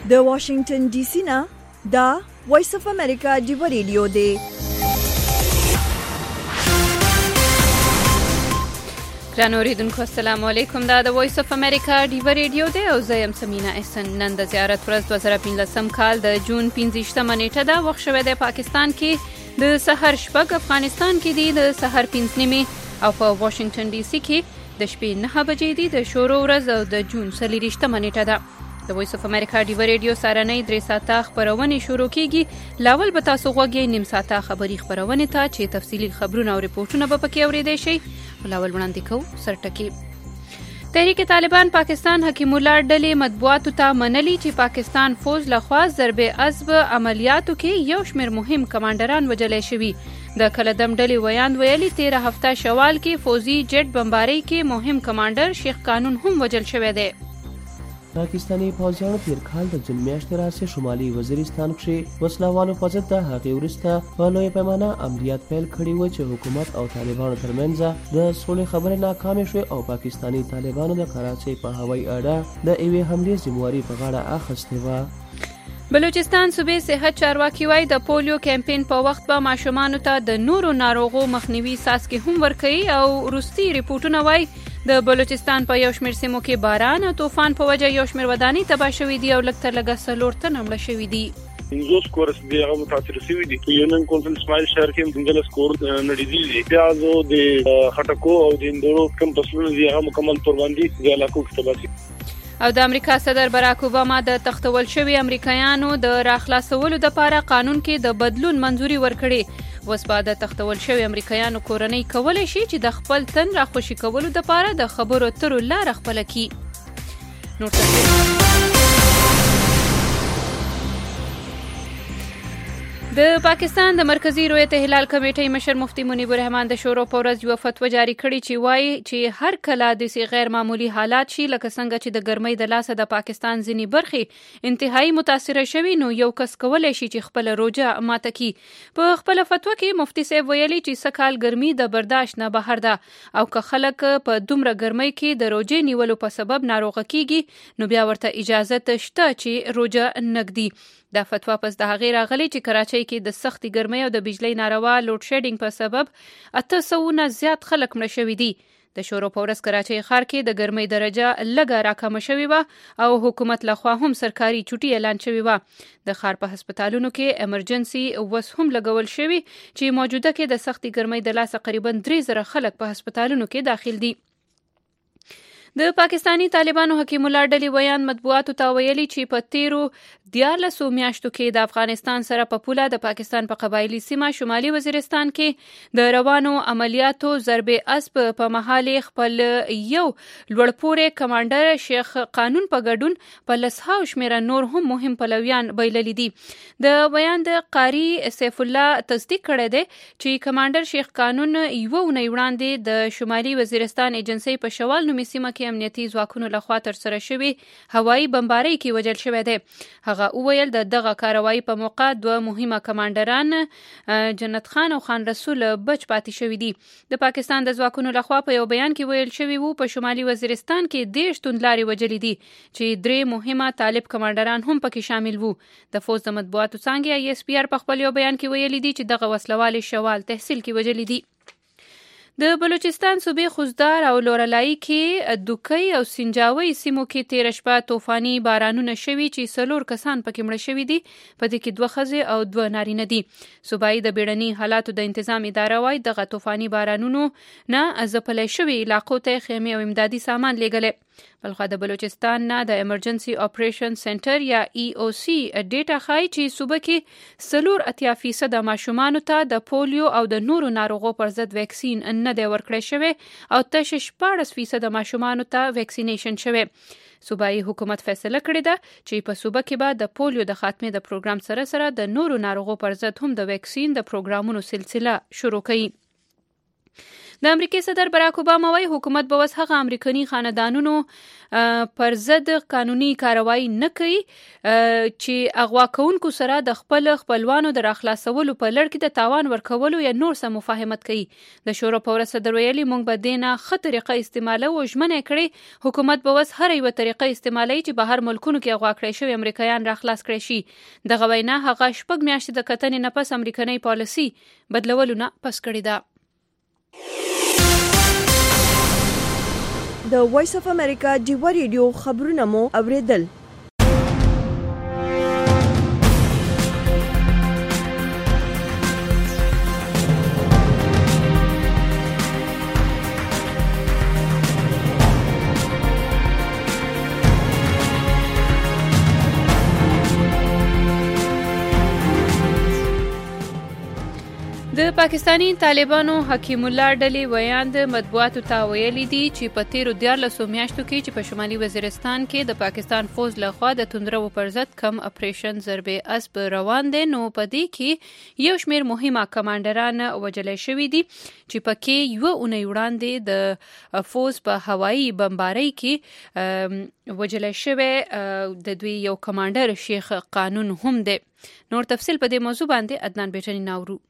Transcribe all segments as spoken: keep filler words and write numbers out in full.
د واشنگټن ډي سي نه دا وایس اف امریکا ډیو ریډیو دی. ګران اوریدونکو السلام علیکم. دا د وایس اف امریکا ډیو ریډیو دی او زه یم سمینا احسن. نن د زیارت ورځ دوه زره پنځلسم کال د جون پنځه نیټه ده. وخت شوی د پاکستان کې د سحر شپږ، افغانستان کې دی د سحر پنځه نیمې او په واشنگټن ډي سي کې د شپې نهه بجې دی. د شروع ورځ او د جون څلوېښتمه نیټه ده. د وایس اف امریکا ډیو ریډیو سارنۍ درې ساعته خبرونه شروع کیږي. لاول به تاسو غوږی نیم ساعته خبري خبرونه ته چې تفصیلی خبرونه او ریپورتونه به پکې اوریدئ شي. لاول وړاندې کوو سرټکی. تحریک طالبان پاکستان حکیم الله ډلې مطبوعاتو ته منلي چې پاکستان فوج لخوا ضرب عصب عملیاتو کې یو شمېر مهم کمانډران وژلای شوي. د کلدم ډلې ویاند ویلي تیره هفته شوال کې فوزي جټ بمبارۍ کې مهم کمانډر شیخ قانون هم وژل شوی دی. پاکستانی پوځیانو تیر کال د جون میاشتې راځي شمالي وزیرستان کې وسلوالو په ضد د هغې وروسته په لویه پیمانه عملیات پیل کړي وو چې حکومت او طالبانو ترمنځ د سولې خبرې ناکامې شوې او پاکستانی طالبانو د کراچۍ په هوایي اډه د یوې حملې ذمهواري په غاړه اخیستې وه. بلوچستان صوبې صحت چارواکي وایي د پولیو کمپین په وخت به ماشومانو ته د نورو ناروغو مخنیوي څاڅکي هم ورکوي او وروستي ریپورټونه وایي د بلوچستان په یو شمېر سیمو کې باران او طوفان په وجه یو شمېر ودانۍ تباه شوي دي او لږ تر لږه څلور تنه مړه شوي دي. پنځوس کورس دی هغه متاثر شوي دي. یونین کونسل اسماعیل شهر کې پنځلس کور نړیدلي دي. پیازو د خټکو او د اندورو کوم فصلونه دي هغه مکمل تور باندې د علاقو کې تباه شوي. او د امریکا صدر باراک اوباما د تختول شوي امریکایانو د راخلاصولو لپاره قانون کې د بدلون منځوري ورکړي. اوس به د تختول شوي امریکایانو کورنۍ کولی شي چې د خپل تن راخوشي کولو لپاره د خبرو اترو لاره خپله کړي. نور تفصیل د پاکستان د مرکزی رویت هلال کمیټې مشر مفتي منیب الرحمن د شورو په ورځ یو فتوا جاری کړې چې وایي چې هر کله د غیر معمولی حالات شي لکه څنګه چې د ګرمۍ د لاسه د پاکستان ځینې برخې انتهایی متاثره شوي نو یو کس کولی شي چې خپل روجه ماته کړي. په خپل فتوا کې مفتي صاحب ویلي چې سکهال ګرمي د برداشت نه بهر ده او که خلک په دومره ګرمۍ کې د روجې نیولو په سبب ناروغه کیږي نو بیا ورته اجازه شته چې روجه نږدي. دا فتوا پس د هغې راغلی چې کراچۍ کې د سختې ګرمۍ او د بجلۍ ناروا لوډ شیډینګ په سبب اته سوه نه زیات خلک مړه شوي دي. د شورو په ورځ کراچۍ ښار کې د ګرمۍ درجه لږه راکمه شوې وه او حکومت لخوا هم سرکاري چوټي اعلان شوې وه. د ښار په هسپتالونو کې امرجنسي وس هم لګول شوي چې موجوده کې د سختې ګرمۍ د لاسه قریبا درې زره خلک په هسپتالونو کې داخل دي. د پاکستانی طالبانو حکیم الله ډلې ویان مطبوعاتو ته ویلي چې په تیرو دیارلسو میاشتو کې د افغانستان سره په پوله د پاکستان په قبایلي سیمه شمالي وزیرستان کې د روانو عملیاتو ضرب عصب په مهال خپل یو لوړپوړی کمانډر شیخ قانون په ګډون په لسهاو شمیره نور هم مهم پلویان بایللي دي. د بیان د قاری سیف الله تصدیق کړی دی چې کمانډر شیخ قانون یوه اونۍ وړاندې د شمالي وزیرستان ایجنسۍ په شوال نومي سیمه کې امنیتي ځواکونو لخوا ترسره شوي هوایي بمبارۍ کې وژل شوی دی. هغه وویل د دغه کاروایي په موقع دوه مهمه کمانډران جنت خان او خان رسول بچ پاتې شوي دي. د پاکستان د ځواکونو لخوا په یو بیان کې ویل شوي وو په شمالي وزیرستان کې دېرش توندلارې وژلې دي چې درې مهمه طالب کمانډران هم پکې شامل وو. د فوج د مطبوعاتو څانګې ای اس پی آر په خپل یو بیان کې ویلي دي چې دغه وسلوالې شوال تحصیل کې وژلې دي. د بلوچستان صوبې خوزدار او لورلای کې دوکۍ او سنجاوي سیمو کې تیر شپه طوفاني بارانونه شوي چې څلور کسان پکې مړه شوي دي. په دې کې دوه ښځې او دوه نارینه دي. صوبایي د بیړني حالاتو د تنظیم اداره وایي دغه طوفاني بارانونو نه ځپلی شوي علاقو ته خیمې او امدادي سامان لیږلی. بلخوا د بلوچستان نه د ایمرجنسي اپریشن سنټر یا ای او سی ډیټا ښایي چې صوبه کې څلور اتیا فیصده ماشومانو ته د پولیو او د نورو ناروغو پر ضد ویکسین نه دی ورکړی شوی او تش شپاړس فیصده ماشومانو ته ویکسینیشن شوی. صوبایي حکومت فیصله کړې ده چې په صوبه کې به د پولیو د خاتمې د پروګرام سره سره د نورو ناروغو پر ضد هم د ویکسین د پروګرامونو سلسله شروع کړي. د امریکای صدر براک اوباما وايي حکومت به وس هغه امریکایي خاندانونو پر ضد قانوني کاروایی نه کوي چې اغوا کوونکو سره د خپل خپلوانو د راخلاصولو په لړ کې د تاوان ورکولو یا نور څه مفاهمت کوي. د شورا په ورځ صدر ویلي موږ به دینه ښه طریقه استعمالو او ژمنه کړې حکومت به وس هر یو طریقه استعمالوي چې بهر ملکونو کې اغوا کړی شوی امریکایان راخلاص کړی شي. دغه وینا هغه شپږ میاشتې د کتنې نه پس امریکایي پالیسي بدلولو نه پس کړې ده. د وایس اف امریکا ډیوا ریډیو خبرونه مو اوریدل. د پاکستانی طالبانو حکیم الله ډلې ویاند مطبوعاتو ته ویلي دي چې په تیرو دیارلسو میاشتو کې چې په شمالي وزیرستان کې د پاکستان فوج لخوا د توندرو پر ضد کم اپریشن ضربې اسب روان دي، نو په دې کې یو شمیر مهمه کمانډران وژل شوي دي چې پکې یو اونۍ وړاندې د فوج په هوایي بمبارۍ کې وژل شوی د دوی یو کمانډر شیخ قانون هم دی. نور تفصیل په دې موضوع باندې عدنان بیټنی ناورو.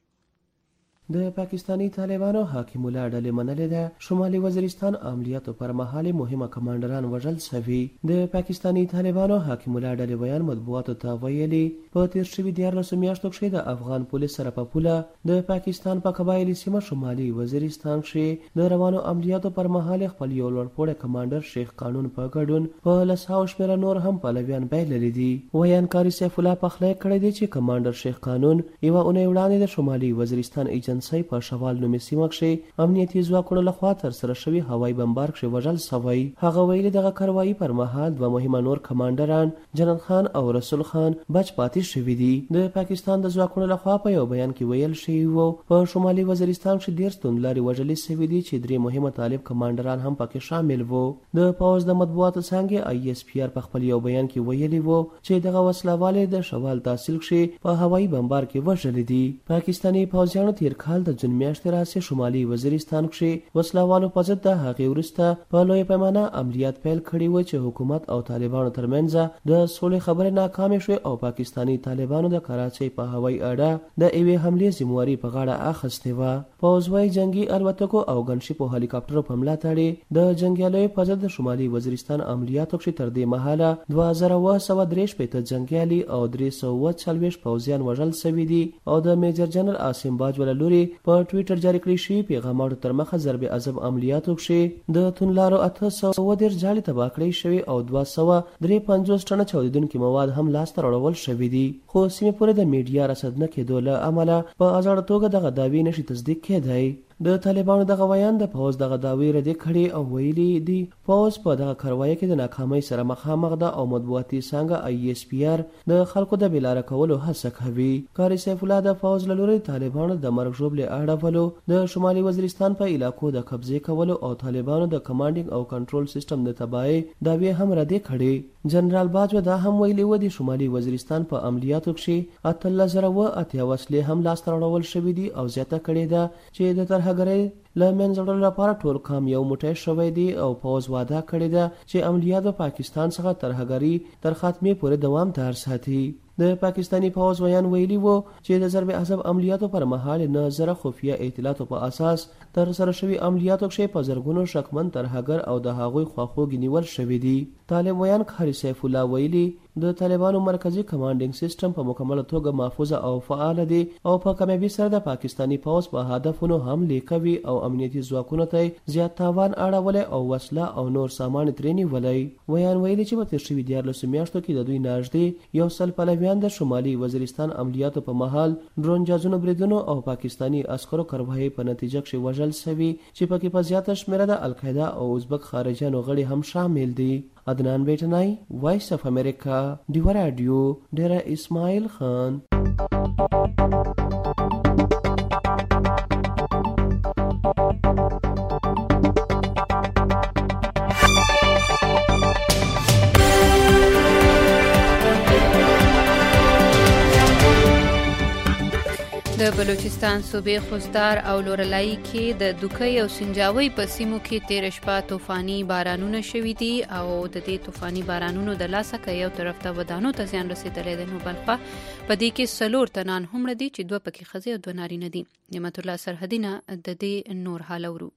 د پاکستانی طالبانو حکیم الله ډلې منلې ده شمالي وزیرستان عملیاتو پر مهال مهمه کمانډران وژل شوي. د پاکستانی طالبانو حکیم الله ډلې بیان مطبوعاتو ته ویلي په تیر شوي دیارلسو میاشتو کې د افغان پولیس سره په پوله د پاکستان په قبایلي سیمه شمالي وزیرستان کې د روانو عملیاتو پر مهال خپل یو لوړپوړی کمانډر شیخ قانون په ګډون په لسهاو شمېره نور هم پلویان بایللي دي. ویانکاري سیف الله پخلی کړی دی چې کمانډر شیخ قانون یوه اونۍ وړاندې د شمالي وزیرستان ایجنسۍ په شوال نومي سیمه کې امنیتي ځواکونو لخوا ترسره شوي هوایي بمبار کې وژل شوی. هغه ویلي دغه کاروایي پر مهال دوه مهمه نور کمانډران جنرال خان او رسول خان بچ پاتې شوي دي. د پاکستان د ځواکونو لخوا په یو بیان کې ویل شوي وو په شمالي وزیرستان کې ډېر توندلارې وژلې شوي دي چې درې مهمه طالب کمانډران هم پکې شامل وو. د پوځ د مطبوعاتو څانګې آی اس پی آر په خپل یو بیان کې ویلي وو چې دغه وسلهوالې د شوال تحصیل کې په هوایي بمبار کې وژلې دي. پاکستاني پوځیانو تیر کال د جون میاشتې راځي شمالي وزیرستان کې وسلهوالو په ضد د هغې وروسته په لویه پیمانه عملیات پیل کړي و چې حکومت او طالبانو ترمنځ د سولې خبرې ناکامې شوې او پاکستاني طالبانو د کراچۍ په هوایي اډه د یوې حملې ذمواري په غاړه اخیستې وه. پوځ وايي جنګي الوتکو او ګنشپو هلیکاپټرو په ملاتړ د جنګیالیو په ضد د شمالي وزیرستان عملیاتو کې تر دې مهاله دوه زره اوه سوه درې شپېته جنګیالي او درې سوه اوه څلوېښت پوځیان وژل شوي دي او د میجر جنرال عاصم باج له لوري په ټویټر جاری کړی شوي پیغاماتو تر مخه ضرب عذاب عملیاتو کې د توندلارو اته سوه اووه دېرش جالۍ تباه کړی شوي او دوه سوه درې پنځوس ټنه چاودېدونکي مواد هم لاسته راوړل شوي دي، خو سیمې پورې د میډیا رصد نه کېدو له امله په ازاړه توګه دغه دعوې نشي تصدیق کېدی. د طالبانو دغه ویان د پوځ دغه دعوې ردې کړې او ویلي دي پوځ په دغه کاروایي کې د ناکامۍ سره مخامخ ده او مطبوعاتي څانګه آی اس پی آر د خلکو د بېلاره کولو هڅه کوي. قاري سیف الله د پوځ له لوري طالبانو د مرګ ژوبلې اړولو، د شمالي وزیرستان په علاقو د قبضې کولو او طالبانو د کمانډینګ او کنټرول سیستم د تباهۍ دعوې هم ردې کړې. جنرال باجوه دا هم ویلي و د شمالي وزیرستان په عملیاتو کې اتلس زره اوه اتیا وسلې هم لاسته راوړل شوي دي او زیاته کړې ده چې د ترهګرۍ له منځه وړلو لپاره ټول کام یو موټی شوی دی او پوځ وعده کړې ده چې عملیات د پاکستان څخه ترهګري تر خاتمې پورې دوامدار ساتي. د پاکستانی پوځ ویان ویلي وو چې د ضرب عذاب عملیاتو پر مهال نه زره خفیه اطلاعاتو په اساس تر سره شوي عملیاتو کې په زرګونو شکمن ترهګر او د هغوی خواخوږي نیول شوي دي. طالب ویان قاري سیف الله ویلي د طالبانو مرکزی کمانډینګ سیستم په مکمله توګه محفوظه او فعال دی او په کامیابی سره د پاکستانی پوځ په هدفونو حمله کوي او امنیتي ځواکونو ته زیات تاوان اړولی او وسله او نور سامان ترې نیولی. ویان ویلي چې په تیر شوي دیارلسو میاشتو کې د دوی نږدې یو سل پلویان د شمالي وزیرستان عملیاتو په مهال ډرون جازونو بریدونو او پاکستانی عسکرو کاروایۍ په نتیجه کې وژل شوي چې پکې په زیاته شمېره د القاعده او ازبک خارجیانو غړي هم شامل دي. عدنان بیٹنائی، وائس آف امریکا، ډیوا راډیو، ډیره اسماعیل خان. د بلوچستان صوبې خوزدار او لورلای کې د دوکۍ او سنجاوي په سیمو کې تیر شپه طوفاني بارانونه شوي دي او د دې طوفاني بارانونو د لاسه که یو طرف ته ودانو ته زیان رسېدلی دی، نو بل خوا په دې کې څلور تنان هم دي چې دوه پکې ښځې او دوه نارینه دي. نعمت الله سرحدي نه د دې نور حال اورو.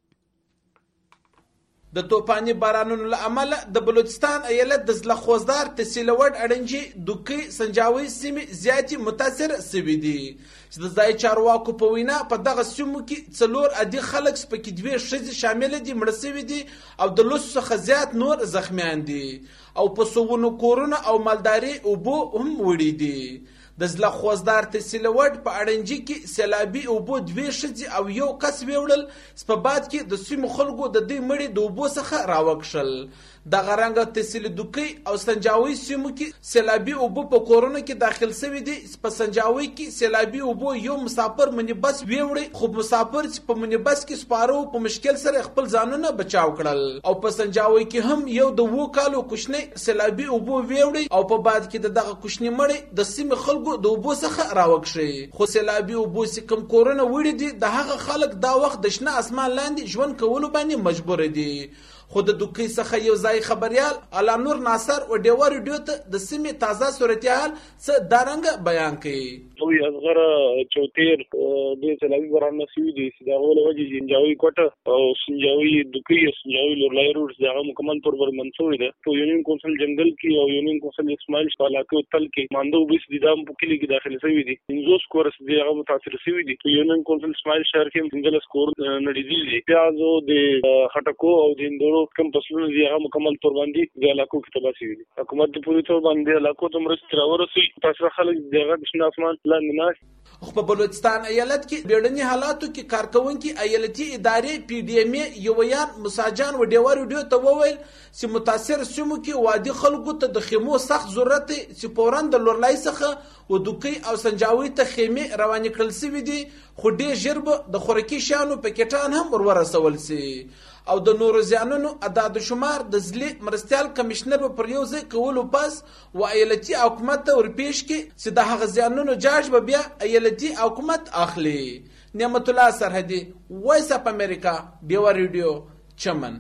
د طوفاني بارانونو له امله د بلوچستان ایالت د ضلع خوزدار تحصیل وډ اړنجي دوکۍ سنجاوي سیمې زیاتې متاثر شوي دي چې د ځایي چارواکو په وینا په دغه سیمو کې څلور عادي خلک پکې دوې ښځې شامل دي مړه شوي دي او د لسو څخه زیات نور زخمیان دي او په سوونو کورونه او مالداري اوبو هم وړي دي. د ضلع خوزدار تحصیل وډ په اړنجي کې سیلابي اوبو دوې ښځې او یو کس ویوړل، سپباد کې د سیمو خلکو د دې مړي د اوبو څخه راوکشل. دغه رنګه تحصیل دوکۍ او سنجاوي سیمو کې سیلابي اوبو په کورونو کې داخل شوي دي. په سنجاوي کې سیلابي اوبو یو مسافر منیبس ویوړی، خو مسافر چې په منیبس کې سپاره په مشکل سره خپل ځانونه بچاو کړل. او په سنجاوي کې هم یو د اوو کالو کوچنی سیلابي اوبو ویوړی او په بعد کې دغه کوچنی مړی د سیمې خلکو د اوبو څخه راوکشي. خو سیلابي اوبو چې کوم کورونه وړي دي د هغه خلک دا وخت د شنه اسمان لاندې ژوند کولو باندې مجبور دي. خو د دوکۍ څخه یو ځای خبريال اعلی نور ناصر او ډیوا ریډیو ته د سیمې تازه صورتحال څه دارنګ بیان کړي. وی اصغر چوتیر د سیلابي باران نشوي دي چې دا غوله وجه سنجاوي کوټه او سنجاوي دوکۍ او سنجاوي لورلای روډ دا مکمل طور پر منسوب دي. تو یونین کونسل جنگل کې او یونین کونسل اسماعیل علاقې تل کې ماندو بیس د دام په کلی کې داخل شوی دي. انزوس کورس دی هغه متاثر شوی دي. تو یونین کونسل اسماعیل شهر کې سنگل سکور نړیدل دي. پیازو د خټکو او د اندورو کم فصلونه دي هغه مکمل طور باندې د علاقو کې تباہ شوي دي. حکومت د پوری طور باندې علاقو ته مرستې راورسوي تاسو خلک دغه شنه اسمان لاندې نه. خو په بلوچستان ایالت کې بیړني حالاتو کې کارکونکي ایالتي ادارې پی ډی ایم یویان مساجان و ډیوا ریډیو ته وویل چې متاثر سیمو کې وادي خلکو ته د خیمو سخت ضرورت دی چې فوراً د لورلای څخه و دوکۍ او سنجاوي ته خیمې روانې کړل شوي دي، خو ډېر ژر به د خوراکي شیانو پکیټان هم ور ورسول شي. او د نورو زیانونو اعداد شمار د ضلع مرستیال کمشنر په پر یو ځای کولو پس و ایالتي حکومت ته ورپېښ کړي چې د هغه زیانونو جاج به بیا ایالتي حکومت اخلي. نعمت الله سرحدي، وایس اپ امریکا، ډیوا ریډیو، چمن.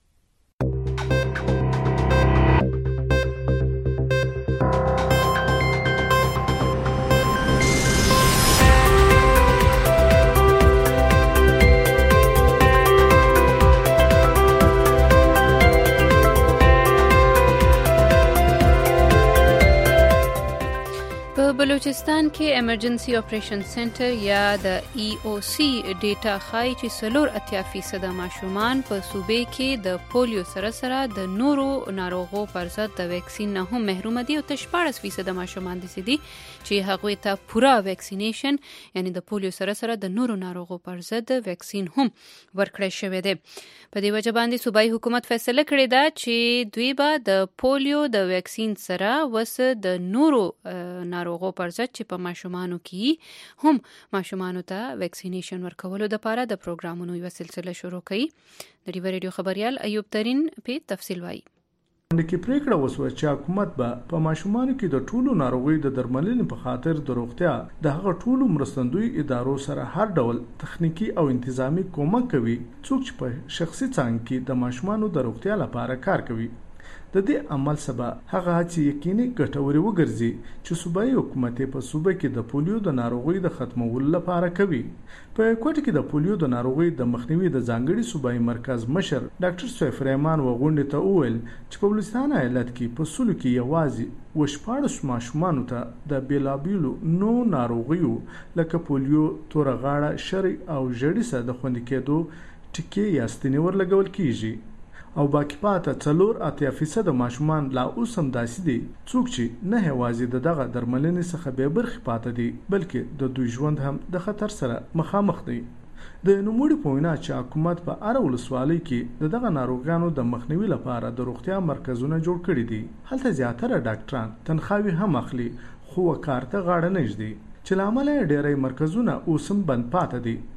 بلوچستان کې ایمرجنسي اپریشن سنټر یا د ای او سی ډیټا ښایي چې څلور اتیا فیصده ماشومان په صوبې کې د پولیو سره سره د نورو ناروغو پر ضد د ویکسین نه هم محروم دي او ته شپاړس فیصده ماشومان دي چې هغوی ته پوره ویکسینیشن یعنی د پولیو سره سره د نورو ناروغو پر ضد ویکسین هم ورکړی شوی دی. په دې وجه باندې صوبایي حکومت فیصله کړې ده چې دوی به د پولیو د ویکسین سره وس د نورو ناروغو پر ضد چې په ماشومانو کې هم ماشومانو ته ویکسینیشن ورکولو لپاره د پروګرامونو یوه سلسله شروع کړي. د ډیوا ریډیو خبریال ایوب ترین په تفصیل وایي. کې پریکړه وسوه چې حکومت به په ماشومانو کې د ټولو ناروغیو د درملنې په خاطر د روغتیا د هغه ټولو مرستندوی ادارو سره هر ډول تخنیکی او انتظامی کومک کوي څوک چې په شخصي څانګه کې د ماشومانو د روغتیا لپاره کار کوي. د دې عمل سبا هغه چې یقیني ګټوري وګرځي چې صوبایي حکومت په صوبه کې د پولیو د ناروغۍ د ختمولو لپاره کوي. په کوټه کې د پولیو د ناروغۍ د مخنیوي د ځانګړي صوبایي مرکز مشر ډاکټر سیف رحمان وغونډې ته وویل چې په بلوچستان ایالت کې په سلو کې یوازې و شپاړس ماشومانو ته د بیلابیلو نو ناروغیو لکه پولیو، توره غاړه، شری او ژړی سره د خوندي کېدو ټکي یا ستنې ورلګول کیږي او باقی پاته څلور اتیا فیصد ماشومان لا اوس هم داسې دي څوک چې نه یوازې د دغه درملنې څخه بې برخې پاته دي بلکې د دوی ژوند هم د خطر سره مخامخ دی. د نوموړي په وینا چې حکومت په هره ولسوالۍ کې د دغه ناروغانو د مخنیوي لپاره د روغتیا مرکزونه جوړ کړي دي. هلته زیاتره ډاکټران تنخواوي هم اخلي خو کار ته غاړه نه ږدي چې له امله ډېری مرکزونه اوس هم بند پاته دي.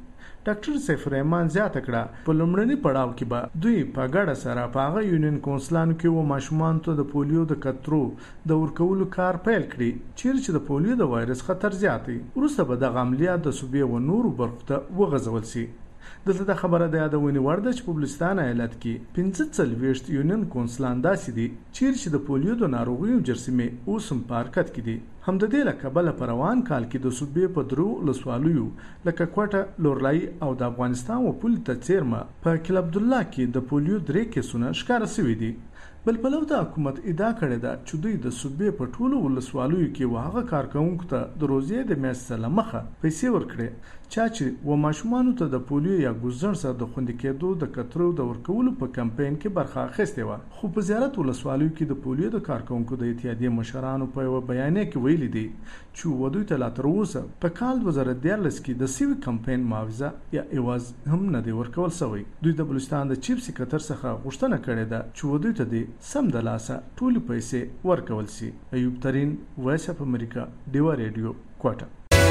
ډاکټر سیف الرحمن زیاته کړه په لومړني پړاو کې به دوی په ګډه سره په هغه یونین کونسلانو کې و ماشومان ته د پولیو د کترو د ورکولو کار پیل کړي چیرې چې د پولیو د وایرس خطر زیات وي. وروسته به دغه عملیات د صوبې و نورو برخو ته وغځول شي. دلته د خبره د یادونې وړ ده چې په بلوچستان ایالت کې پنځه څلوېښت یونین کونسلان داسې دي چیرې چې د پولیو د ناروغیو جرثمې اوس هم په حرکت کې دي. هم د دې له کبله په روان کال کې د صوبې په درو ولسوالیو لکه کوټه، لورلايي او د افغانستان و پولې ته څیرمه په کل عبدالله کې د پولیو درې کیسونه ښکاره شوي دي. بل پلو د حکومت ادعا کړې ده چې دوی د صوبې په ټولو ولسوالیو کې وهغه کارکوونکو ته د روزې د میاشتې له مخه پیسې ورکړي چا چې و ماشومانو ته د پولیو یا ګوزړ سره د خوندي کېدو د کترو د ورکولو په کمپاین کې برخه اخیستې وه. خو په زیارت ولسوالیو کې د پولیو د کارکوونکو د اتحادیې مشرانو په یوه بیانیه کې ویلي دي چې و دوی ته لا تر اوسه په کال دوه زره دیارلس کې د سوي کمپاین معاوضه یا عوض هم نه دی ورکول شوی. دوی د بلوچستان د چیف سکرټر څخه غوښتنه کړې ده چې و دوی ته د سم د لاسه ټولې پیسې ورکول شي. ایوب ترین، وایس اف امریکا، ډیوا ریډیو، کوټه.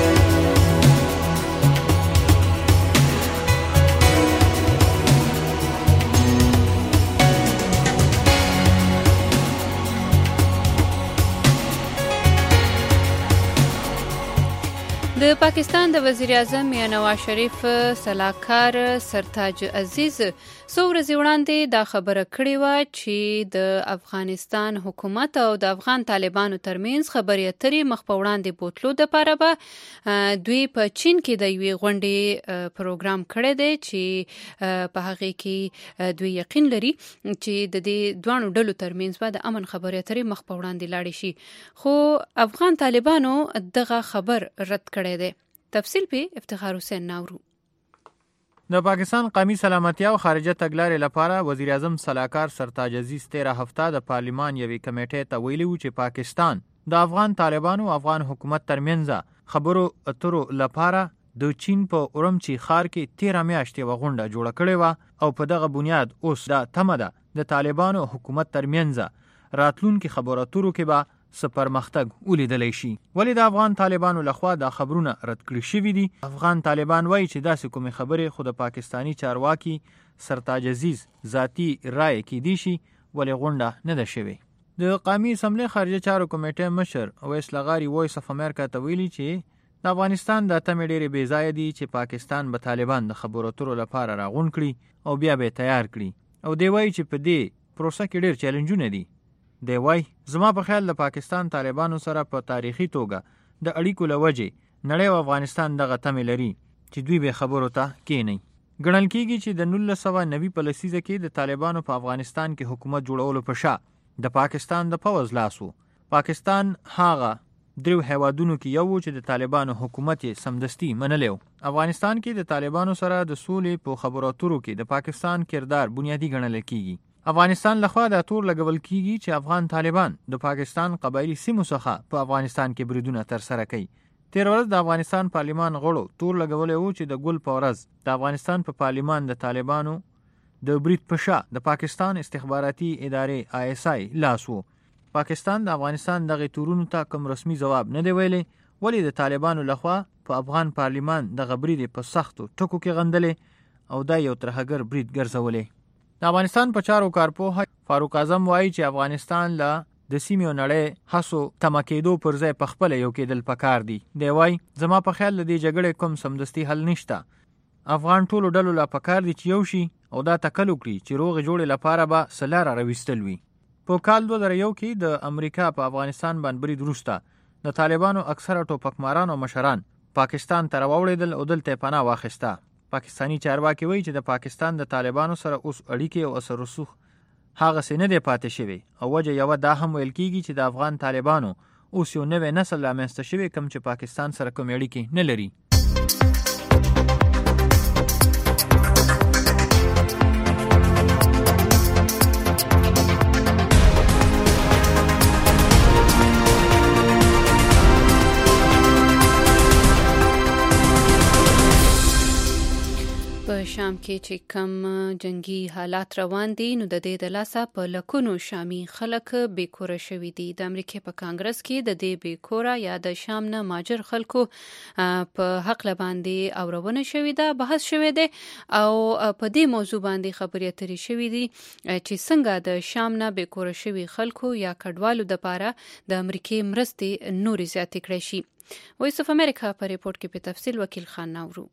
د پاکستان د وزیر اعظم یا نواز شریف سلاکار سرتاج عزیز څو ورځې وړاندې دا خبره کړې وه چې د افغانستان حکومت او د افغان طالبانو ترمنځ خبرې اترې مخ په وړاندې بوتلو دپاره به دوی په چین کې د یوې غونډې پروګرام کړی دی چې په هغې کې دوی یقین لري چې د دې دواړو ډلو ترمنځ به د امن خبرې اترې مخ په وړاندې لاړې شي. خو افغان طالبانو دغه خبر رد کړی دی. تفصیل په افتخار حسین ناورو. د پاکستان قومي سلامتیا او خارجه تګلارې لپاره وزیر اعظم سلاکار سرتاج عزیز تیره هفته د پارلیمان یوې کمیټې ته ویلي و چې پاکستان د افغان طالبانو او افغان حکومت ترمنځ خبرو اترو لپاره د چین په اورمچی ښار کې تیره میاشت یوه غونډه جوړه کړې وه او په دغه بنیاد اوس دا تمه ده د طالبانو حکومت ترمنځ راتلونکي خبرو اترو کې به څه پرمختګ ولیدلی شي. ولې د افغان طالبانو لخوا دا خبرونه رد کړي شوي دي؟ افغان طالبان وایي چې داسې کومې خبرې خو د پاکستاني چارواکي سرتاج عزیز ذاتي رایې کیدی شي ولې غونډه نه ده شوې. د قومي اسمبلۍ خارجه چارو کمیټې مشر اویس لغاري وایس اف امریکا ته ویلي چې د افغانستان دا تمې ډېرې بې ځایه دي چې پاکستان به طالبان د خبرو اترو لپاره راغونډ کړي او بیا به تیار کړي او دی وایي چې په دې پروسه کې ډېر چیلنجونه دي. دی وای زما په خیال د پاکستان طالبانو سره په تاریخي توګه د اړیکو له وجې نړۍ او افغانستان دغه تمې لري چې دوی به خبرو ته کېنئ. ګڼل کېږي چې د نولس سوه نوي په لسیزه کې د طالبانو په افغانستان کې حکومت جوړولو په شا د پاکستان د پوځ لاس و. پاکستان هغه دریو هیوادونو کې یو چې د طالبانو حکومت یې سمدستي منلی و. افغانستان کې د طالبانو سره د سولې په خبرو اترو کې د پاکستان کردار بنیادي ګڼل کېږي. افغانستان لخوا دا تور لګول کیږي چې افغان طالبان د پاکستان قبایلی سیمو څخه په افغانستان کې بریدونه ترسره کوي. تیر ورځ د افغانستان پارلیمان غړو تور لګولی و چې د ګل په ورځ د افغانستان په پارلیمان د طالبانو د برید په شا د پاکستان استخباراتي ادارې آی اس آی لاس و. پاکستان د افغانستان دغه تورونو ته کوم رسمي ځواب نه دی ویلی ولې د طالبانو لخوا په افغان پارلیمان دغه برید په سختو ټکو کې غندلې او دا یو ترهګر برید ګرځولی. د افغانستان په چارو کارپوه فاروق اعظم وایي چې افغانستان له د سیمې او نړۍ هڅو تمه کېدو پر ځای پخپله یو کېدل پکار دي. دی وایي زما په خیال د دې جګړې کوم سمدستي حل نشته. افغان ټولو ډلو لا پکار دي چې یو شي او دا تکل وکړي چې روغې جوړې لپاره به څه لاره راویستل وي. په کال دوه زره یو کې د امریکا په افغانستان باندې برید وروسته د طالبانو اکثره ټوپکماران او مشران پاکستان ته راوړېدل او دلته یې پناه واخیسته. پاکستانی چارواکي وایي چې د پاکستان د طالبانو سره اوس اړیکې او اثر رسوخ هغسې نه دی پاتې شوی او وجه یوه دا هم ویل کېږي چې د افغان طالبانو اوس یو نوی نسل رامنځته شوی کوم چې پاکستان سره کوم اړیکې نه لري. شام کې چې کم جنگي حالات روان دي نو د دې د لاسه په لکونو شامي خلک بیکوره شوي دي. د امریکې په کانګرس کې د دې بیکوره یا د شام نه ماجر خلکو په حق باندې اورونه شوي ده، بحث شوی دی او په دې موضوع باندې خبرې اترې شوي دي چې څنګه د شام نه بیکوره شوي خلکو یا کډوالو د پاره د امریکې مرستې نورې زیاتې کړې شي. وایس اف امریکا په ریپورت کې په تفصیل وکیل خان ناورو.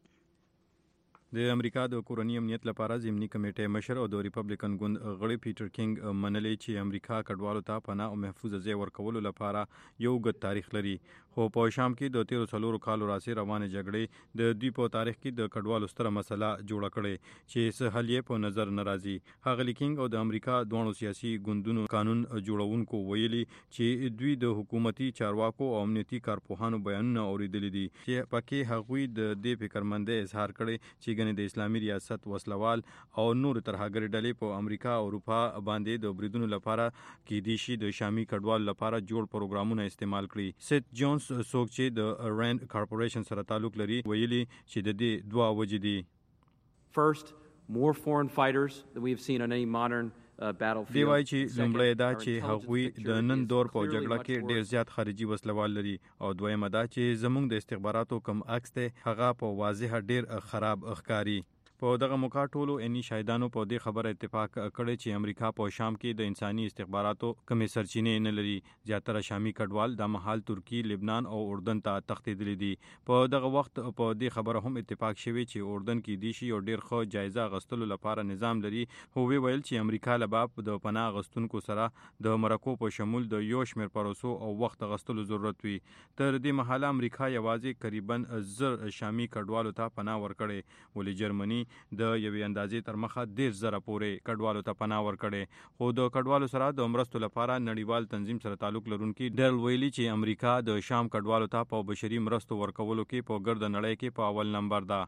د امریکا د کورنی امنیت لپاره ضمني کمیټې مشر او د ریپبلیکن ګوند غړي پیټر کینګ منلي چې امریکا کډوالو ته پناه او محفوظ ځای ورکولو لپاره یو ګډ تاریخ لري، خو په شام کې د تیرو څلورو کالو راځي روانه جګړې د دوی په تاریخ کې د کډوالو ستره مسله جوړه کړې چې څه حل یې په نظر نه راځي. ښاغلي کینګ او د امریکا دوه سیاسي ګوندونو قانون جوړونکو ویلي چې دوی د حکومتي چارواکو او امنیتي کارپوهانو بیانونه اوریدلي دي چې پکې هغوی د دې فکرمندۍ اظهار کړي چې د اسلامي ریاست وسلوال او نور ترهګر ډلې په امریکا او اروپا باندې د بریدونو لپاره کې دي شي د شامي کډوال لپاره جوړ پروګرامونه استعمال کړي. سیت جونز څوک چې د رند کارپوریشن سره تعلق لري ویلي چې د دې دوه وجې دي. First, more foreign fighters than we have seen on any modern دی وایي چې لومړی دا چې هغوی د نن دور په جګړه کې ډیر زیات خارجي وسلوال لري او دویمه دا چې زموږ د استخباراتو کم عکس ته هغه په واضح ډیر خراب ښکاري. په دغه موقع ټولو اني شاهدانو په دې خبره اتفاق کړی چې امریکا په شام کې د انساني استخباراتو کمې سرچینې نه لري. زیاتره شامي کډوال د مهال ترکی، لبنان او اردن ته تښتېدلي دي. په دغه وخت په دې خبره هم اتفاق شوی چې اردن کې دي شي او ډیر ښه جایزه غستلو لپاره نظام لري. هو ویل چې امریکا لباب د پناه غستونکو سره د مرکو په شمول د یو شمېر پروسو او وخت غستلو ضرورت وي. تر دې مهاله امریکا یوازې قریبا زر شامي کډوالو ته پناه ورکړي، ولې جرمني د یوې اندازې تر مخه ډیر زره پورې کډوالو ته پناه ورکړي. خو د کډوالو سره د مرستو لپاره نړیوال تنظیم سره تعلق لرونکي ډیرل ویلي چې امریکا د شام کډوالو ته په بشري مرستو ورکولو کې په ګرد نړۍ کې په اول نمبر ده.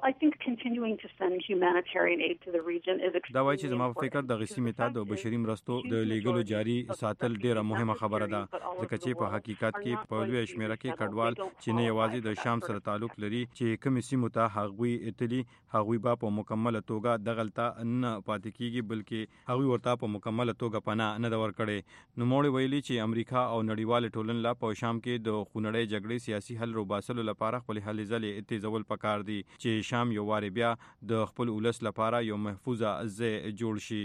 دا وایي چې زما په فکر د غسیمې ته د بشري مرستو د لیږلو جاري ساتل ډیره مهمه خبره ده، ځکه چې په حقیقت کې په لوی شمیره کې کډوال چې نه یوازې د شام سره تعلق لري چې کومې سیمو ته هغوی اتلی هغوی به په مکمله توګه دغلته نه پاتې کیږي بلکې هغوی ورته په مکمله توګه پناه نه ده ورکړې. نوموړي ویلي چې امریکا او نړیوال ټولنې لا په شام کې د خونړۍ جګړې سیاسي حل روباسلو لپاره خپل هلې ځلې اتېزول پکار دي چې شام یو وارې بیا د خپل ولس لپاره یو محفوظه ځای جوړ شي.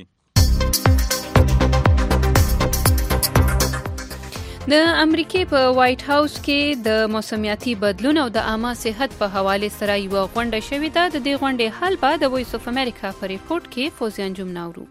د امریکې په وایټ هاوس کې د موسمیاتي بدلون او د عامه صحت په حواله سره یو غونډه شوې ده. د دې غونډې حل به د وایس اف امریکا په ریپورت کې فوزیان جمناورو.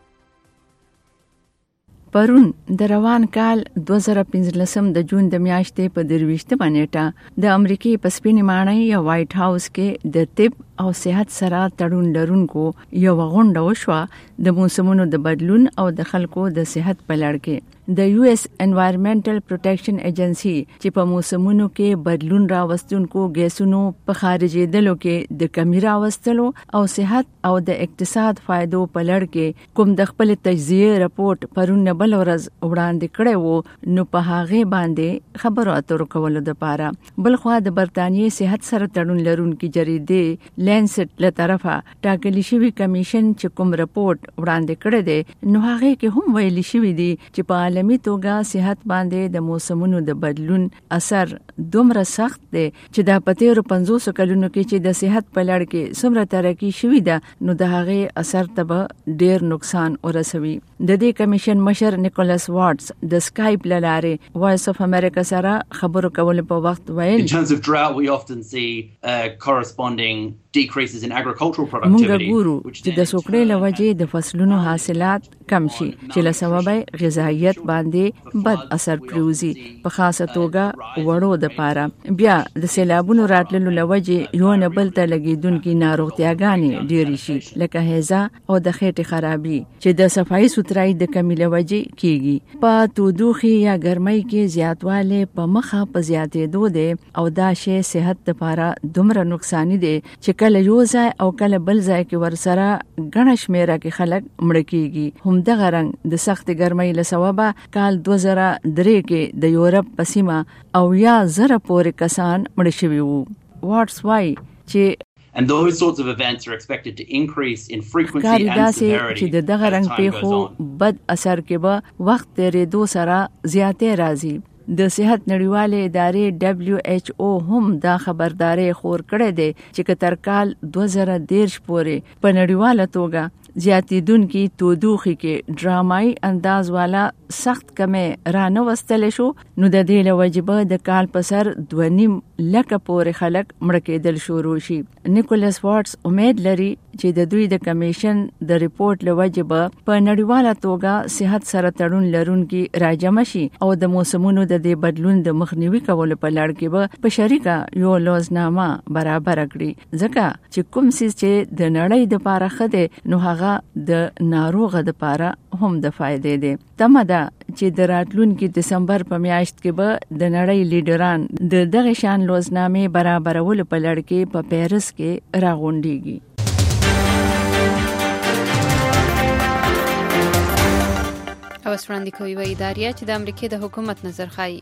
پرون د روان کال دوه زره پنځلسم د جون د میاشتې په درویشتمه نیټه د امریکې په سپینې ماڼۍ یا وایټ هاوس کې د طب او صحت سره تړون لرونکو یو غونډه وشوه د موسمونو د بدلون او د خلکو د صحت په لړ کې. د یو ایس انوایرنمنټل پروټیکشن ایجنسی چې په موسمونو کې بدلون راوستونکو ګیسونو په خارجېدلو کې د کمی راوستلو او صحت او د اقتصاد فائدو په لړ کې کوم د خپل تجزیه رپورت پرون بل ورځ وړاندې کړی وو، نو په هغه باندې خبرو اترو کولو لپاره بل خو د برتانیې صحت سره تړون لرونکي جریدې لینسټ له طرفه ټاکلي شوی کمیشن چې کوم رپورت وړاندې کړی دی، نو هغه کې هم ویلي شوی دی چې په عالمي توګه صحت باندې د موسمونو د بدلون اثر دومره سخت دی چې د پتیرو پنځوس کلونو کې چې د صحت په لړ کې څومره ترقی شوې ده نو د هغه اثر ته به ډیر نقصان ورسوي. د دې کمیشن مشر نیکولاس وارټس د سکایپ لاره وایس اف امریکا سره خبرو کولو په وخت ویل In terms of drought we often see uh, corresponding decreases in agricultural productivity. موږ ګورو چې د سوکړې لوجې د فصلونو حاصلات کم شي چې له سبب غذایت باندې بد اثر پریوزي، په خاصه توګه وړو د پاره. بیا د سیلابونو راتللو لوجې یو نه بل ته لګیدونکي ناروغتیاګانې ډېری شي لکه هیزه او د خېټې خرابي چې د صفایي سوترای د کمی لوجې کیږي. په تودوخي یا ګرمۍ کې زیاتواله په مخه په زیاتېدو دي او دا شی صحت لپاره دومره نقصان دي چې کله یو ځای او کله بل ځای کې ورسره غنښ شمیره کې خلک مړ کیږي. هم دغه رنګ د سخت ګرمۍ له سببه کال دوه زره درې کې د یورپ په سیمه او یا زره پورې کسان مړ شوي وو. واټس وای چې And those sorts of events are expected to increase in frequency کاری and داسې severity چې د دغه as رنګ time goes پیښو on. بد اثر کې به وخت تیرېدو سره زیاتې راځي. د صحت نړیوالې ادارې دبليو ایچ او هم دا خبرداري خور کړې ده چې کتر کال دوه زره دېرش پورې په نړیواله توګه زیاتیدونکو تودوخي کې ډرامای انداز والا سخت کمې رانه وستل شو، نو د دې لوجبه د کال په سر دوه نیم لکه پورې خلک مړ کېدل شروع شي. نیکولاس وارټس امید لري چې د دوی د کمیشن د ریپورت لوجبه په نړیواله توګه صحت سره تړون لرونکي راجم شي او د موسمونو د دې بدلون د مخنیوي کولو په لړ کې به په شریکه یو لوزنامه برابر کړي، ځکه چې کوم څه چې د نړۍ د لپاره خده نو هغه د ناروغه د لپاره هم د فائدې دي. تمه ده چې د راتلونکي دسمبر په میاشت کې به د نړۍ لیډران د دغه شان لوزنامې برابرولو په لړ کې په پیرس کې راغونډيږي. او وړاندې کوي وی ادارې چې د امریکای د حکومت نظر خایي.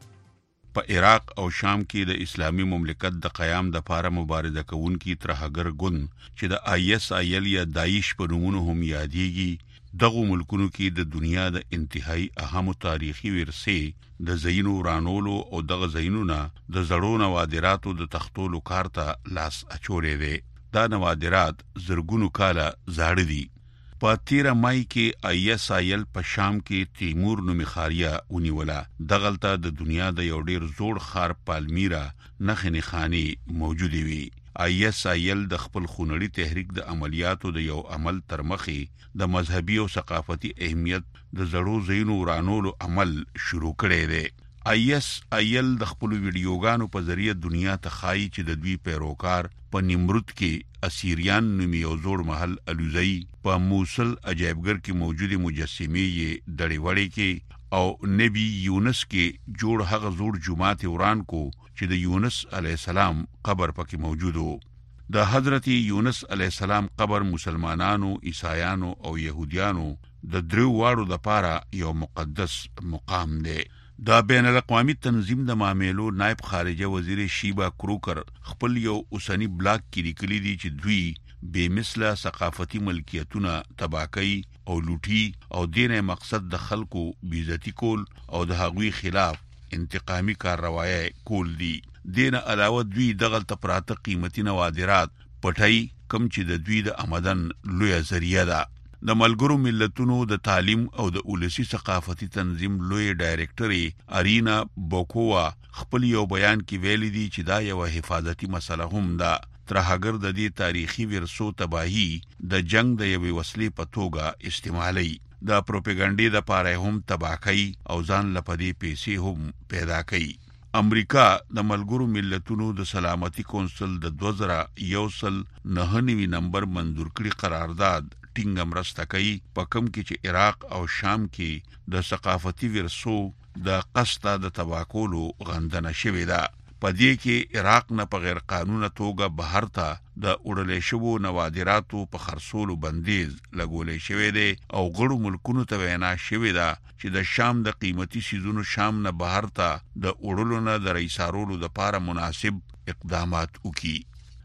په عراق او شام کې د اسلامي مملکت د قیام د لپاره مبارزه کوونکي ترهګر ګوند چې د آی اس آی ال یا داعش په نومونو هم یادېږي، دغه ملکونو کې د دنیا د انتهایی اهمو تاریخي ورثې د زینو رانولو او دغه زینونه د زړو نوادراتو د تختولو کار ته لاس اچولې دي. دا نوادرات زرګونو کاله زاړه دي. په تیره مای کې آی اس آی ال په شام کې تیمور نومي خاریه ونیوله. دغلته د دنیا د یو ډیر زوړ خار پالمیرا نخنی خاني موجود وي. آی اس آی ال د خپل خونړي تحریک د عملیاتو د یو عمل تر مخې د مذهبي او ثقافتي اهمیت د زړو زینو رانولو عمل شروع کړی دی. آی اس آی ال د خپل ویډیوګانو په ذریعہ دنیا ته خایي چې د دوی پیروکار په نیمروت کې اسیریان نومي یو زوړ محل الوزي، په موصل عجایبګر کې موجوده مجسمې یې دړې وړې کې او نبی یونس کې جوړ هغه زوړ جمعات وران کو چې د یونس علی السلام قبر پکې موجود وو. د حضرت یونس علی السلام قبر مسلمانانو، عیسایانو او يهوديانو د درو واړو د پاره یو مقدس مقام دی. دا بین الاقوامی تنظیم د معاملو نائب خارجه وزیر شیبا کروکر خپل یو اوسنی بلاګ کې لیکلي دي چې دوی بے مثله ثقافتي ملکیتونه تباکی او لوټي او دینه مقصد د خلکو بیزتی کول او د هغوی خلاف انتقامی کارروایي کول دي. دینه علاوه دوی دغه تپراته قیمتي نوادرات پټای کم چې د دوی د آمدن لوی ذریعہ ده. د ملګرو ملتونو د تعلیم او د اولسي ثقافتي تنظیم لوی ډایریکټري ارینا بوکوا خپل یو بیان کې ویلي دي چې دا یو حفاظتي مسله هم ده. ترهګر د دې تاریخي ورثو تباہي د جنگ د یوې وسلې په توګه استعمالي. د پروپاګاندا د پاره هم تباہي او ځان لپاره پیسې هم پیدا کوي. امریکا د ملګرو ملتونو د سلامتي کونسل د دوه زره یو سل نه نوي نمبر منظور کړي قرارداد ټینګه مرسته کوي، په کوم کې چې عراق او شام کې د ثقافتي ورثو د قصده د تباکولو غندنه شوې ده. په دې کې عراق نه په غیر قانوني توګه بهر ته د وړلې شوو نوادراتو په خرڅولو بندیز لګولې شوې ده او غړو ملکونو ته وینا شوې ده چې د شام د قیمتي سیزونو شام نه بهر ته د وړلو نه د رئیسارولو د لپاره مناسب اقدامات وکړي.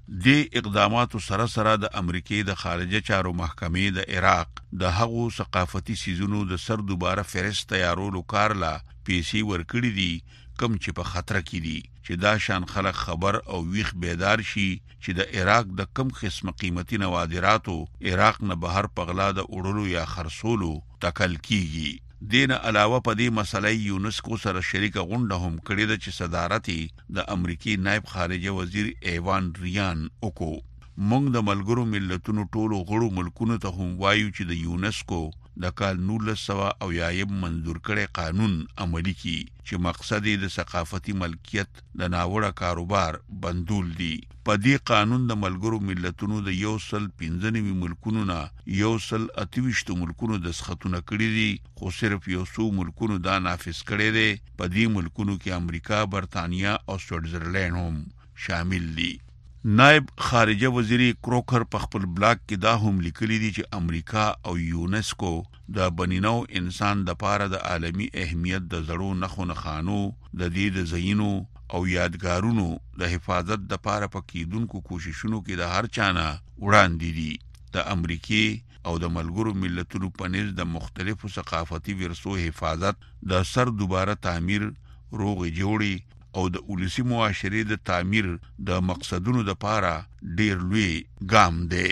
د اقداماتو سره سره د امریکای د خارجه چارو محکمې د عراق د هغو ثقافتي سیزونو د سر دوباره فرست تیارولو کار لا پیسې ورکړي دي کم چې په خطر کې دي چې دا شان خلک خبر او ویخ بیدار شي چې د عراق د کم قسم قیمتي نوادراتو عراق نه بهر پغلا د وړلو یا خرڅولو تکل کیږي. دین علاوه په دې مسلې یونسکو سره شریکه غونډه هم کړې ده چې صدارت د امریکای نائب خارجه وزیر ایوان ریان وکړو. موږ د ملګرو ملتونو ټولو غړو ملکونو ته هم وایو چې د یونسکو د کال نولس سوه او یایم منظور کړي قانون عملی کی چې مقصد یې د ثقافتي ملکیت د ناوړه کاروبار بندول دي. په دې قانون د ملګرو ملتونو د یو سل پنځه نوي ملکونو نه یو سل اتويشت ملکونو دسخطونه کړي دي، خو صرف یو څو ملکونو دا نافذ کړي دي. په دې ملکونو کې امریکا، برتانیا او سویټزرلینډ هم شامل دي. نائب خارجه وزیر کروکر په خپل بلاګ کې دا هم لیکلي دي چې امریکا او یونسکو د بنینو انسان د پاره د عالمی اهمیت د زړو نخو نخانو د دې د زینو او یادګارونو د حفاظت د پاره پکېدونکو کوششونو کې د هر چانه وړاندې دي. د امریکای او د ملګرو ملتونو په نس د مختلفو ثقافتي ورثو حفاظت د سر دوباره تعمیر، روغې جوړې او د ولسی معاشرې د تعمیر د مقصدونو د پاره ډیر لوی ګام دی.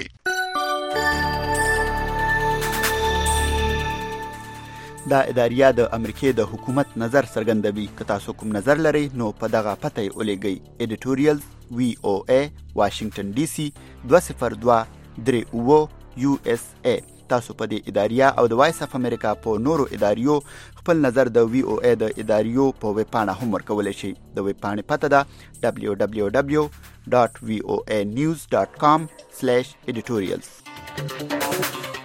دا اداریه د امریکای د حکومت نظر څرګندوي. که تاسو کوم نظر لرئ نو په دغه پته یې ولېږئ. ایډیټوریال وی او ای واشنگټن ډي سي دوه صفر دوه درې اوه یو اس ای. تاسو په دې اداریه او د وایس اف امریکا په نورو اداریو خپل نظر د وی او ای د اداریو په ویب پاڼه هم ورکولی شئ. د ویب پاڼې پته ده دبلیو دبلیو دبلیو ډاټ وی او ای نیوز ډاټ کام سلیش ایډیټوریالز.